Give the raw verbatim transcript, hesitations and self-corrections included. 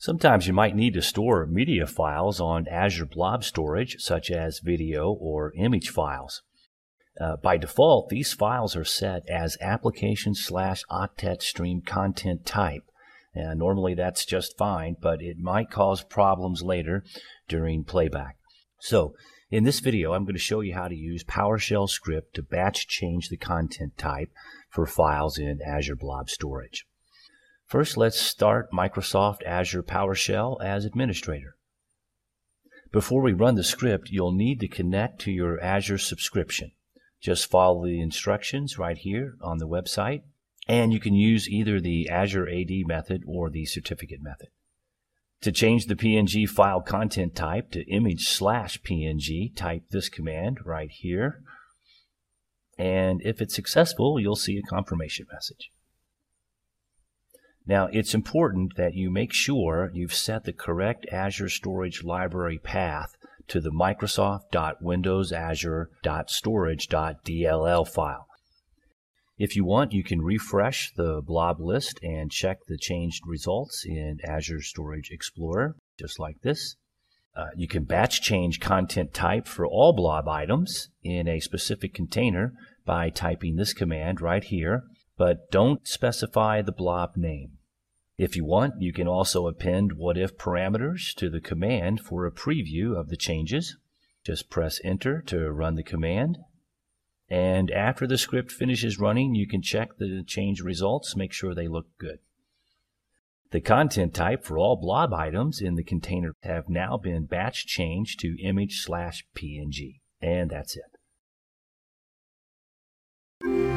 Sometimes you might need to store media files on Azure Blob Storage, such as video or image files. Uh, by default, these files are set as application slash octet stream content type. And normally that's just fine, but it might cause problems later during playback. So, in this video, I'm going to show you how to use PowerShell script to batch change the content type for files in Azure Blob Storage. First, let's start Microsoft Azure PowerShell as administrator. Before we run the script, you'll need to connect to your Azure subscription. Just follow the instructions right here on the website, and you can use either the Azure A D method or the certificate method. To change the P N G file content type to image slash P N G, type this command right here, and if it's successful, you'll see a confirmation message. Now, it's important that you make sure you've set the correct Azure Storage Library path to the microsoft dot windows azure dot storage dot D L L file. If you want, you can refresh the blob list and check the changed results in Azure Storage Explorer, just like this. Uh, you can batch change content type for all blob items in a specific container by typing this command right here, but don't specify the blob name. If you want, you can also append what-if parameters to the command for a preview of the changes. Just press Enter to run the command. And after the script finishes running, you can check the change results, make sure they look good. The content type for all blob items in the container have now been batch changed to image slash P N G. And that's it.